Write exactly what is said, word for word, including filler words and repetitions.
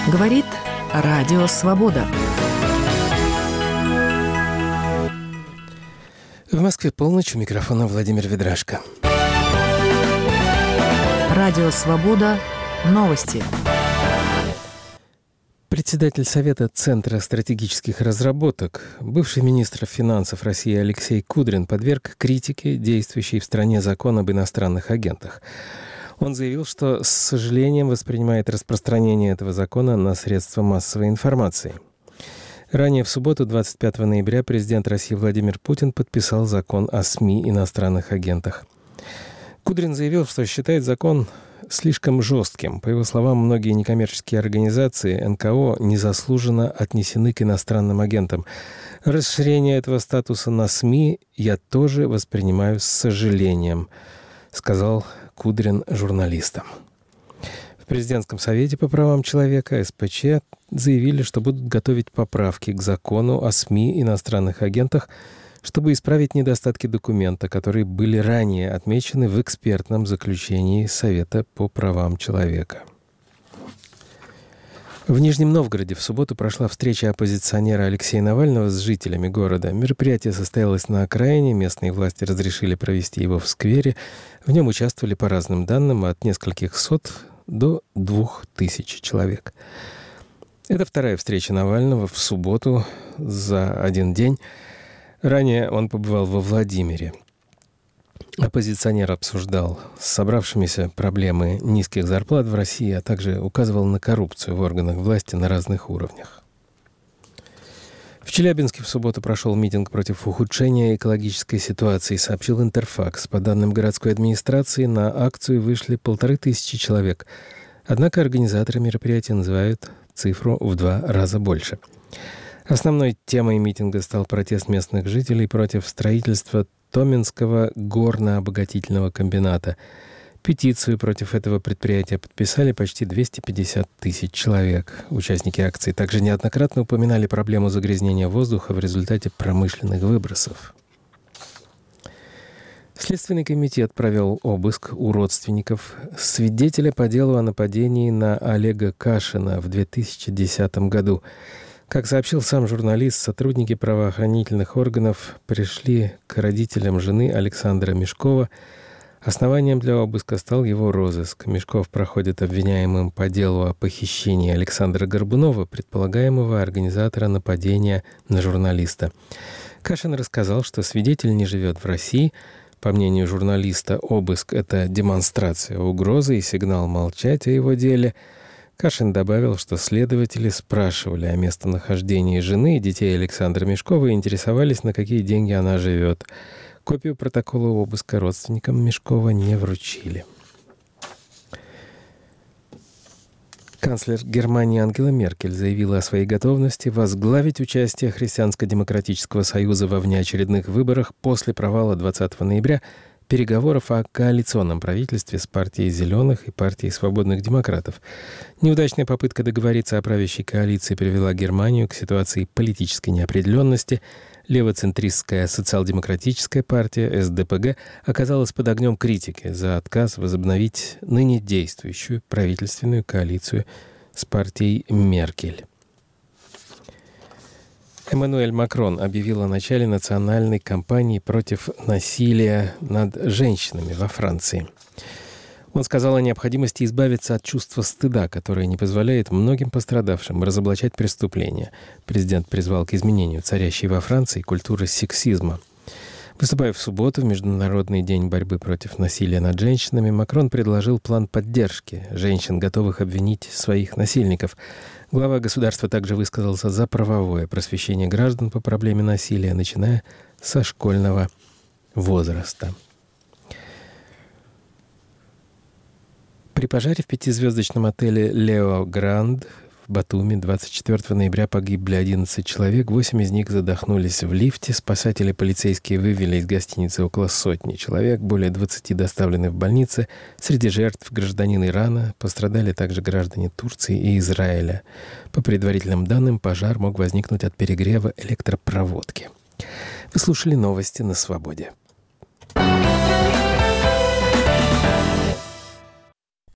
Говорит Радио Свобода. В Москве полночь, у микрофона Владимир Ведрашко. Радио Свобода. Новости. Председатель Совета Центра стратегических разработок, бывший министр финансов России Алексей Кудрин подверг критике действующий в стране закон об иностранных агентах. Он заявил, что с сожалением воспринимает распространение этого закона на средства массовой информации. Ранее в субботу, двадцать пятого ноября, президент России Владимир Путин подписал закон о СМИ иностранных агентах. Кудрин заявил, что считает закон слишком жестким. По его словам, многие некоммерческие организации эн ка о незаслуженно отнесены к иностранным агентам. Расширение этого статуса на СМИ я тоже воспринимаю с сожалением, сказал Кудрин журналистам. В Президентском совете по правам человека эс пэ че заявили, что будут готовить поправки к закону о СМИ иностранных агентах, чтобы исправить недостатки документа, которые были ранее отмечены в экспертном заключении Совета по правам человека. В Нижнем Новгороде в субботу прошла встреча оппозиционера Алексея Навального с жителями города. Мероприятие состоялось на окраине, местные власти разрешили провести его в сквере. В нем участвовали, по разным данным, от нескольких сот до двух тысяч человек. Это вторая встреча Навального в субботу за один день. Ранее он побывал во Владимире. Оппозиционер обсуждал с собравшимися проблемы низких зарплат в России, а также указывал на коррупцию в органах власти на разных уровнях. В Челябинске в субботу прошел митинг против ухудшения экологической ситуации, сообщил Интерфакс. По данным городской администрации, на акцию вышли полторы тысячи человек. Однако организаторы мероприятия называют цифру в два раза больше. Основной темой митинга стал протест местных жителей против строительства Томинского горно-обогатительного комбината. Петицию против этого предприятия подписали почти двести пятьдесят тысяч человек. Участники акции также неоднократно упоминали проблему загрязнения воздуха в результате промышленных выбросов. Следственный комитет провел обыск у родственников свидетеля по делу о нападении на Олега Кашина в две тысячи десятом году. Как сообщил сам журналист, сотрудники правоохранительных органов пришли к родителям жены Александра Мешкова. Основанием для обыска стал его розыск. Мешков проходит обвиняемым по делу о похищении Александра Горбунова, предполагаемого организатора нападения на журналиста. Кашин рассказал, что свидетель не живет в России. По мнению журналиста, обыск — это демонстрация угрозы и сигнал молчать о его деле. Кашин добавил, что следователи спрашивали о местонахождении жены и детей Александра Мешкова и интересовались, на какие деньги она живет. Копию протокола обыска родственникам Мешкова не вручили. Канцлер Германии Ангела Меркель заявила о своей готовности возглавить участие Христианско-демократического союза во внеочередных выборах после провала двадцатого ноября переговоров о коалиционном правительстве с партией «Зеленых» и партией «Свободных демократов». Неудачная попытка договориться о правящей коалиции привела Германию к ситуации политической неопределенности. Левоцентристская социал-демократическая партия эс дэ пэ гэ оказалась под огнем критики за отказ возобновить ныне действующую правительственную коалицию с партией Меркель. Эммануэль Макрон объявил о начале национальной кампании против насилия над женщинами во Франции. Он сказал о необходимости избавиться от чувства стыда, которое не позволяет многим пострадавшим разоблачать преступления. Президент призвал к изменению царящей во Франции культуры сексизма. Выступая в субботу в Международный день борьбы против насилия над женщинами, Макрон предложил план поддержки женщин, готовых обвинить своих насильников. Глава государства также высказался за правовое просвещение граждан по проблеме насилия, начиная со школьного возраста. При пожаре в пятизвездочном отеле «Лео Гранд» в Батуми двадцать четвёртого ноября погибли одиннадцать человек, восемь из них задохнулись в лифте. Спасатели полицейские вывели из гостиницы около сотни человек, более двадцати доставлены в больницы. Среди жертв гражданин Ирана, пострадали также граждане Турции и Израиля. По предварительным данным, пожар мог возникнуть от перегрева электропроводки. Вы слушали новости на Свободе.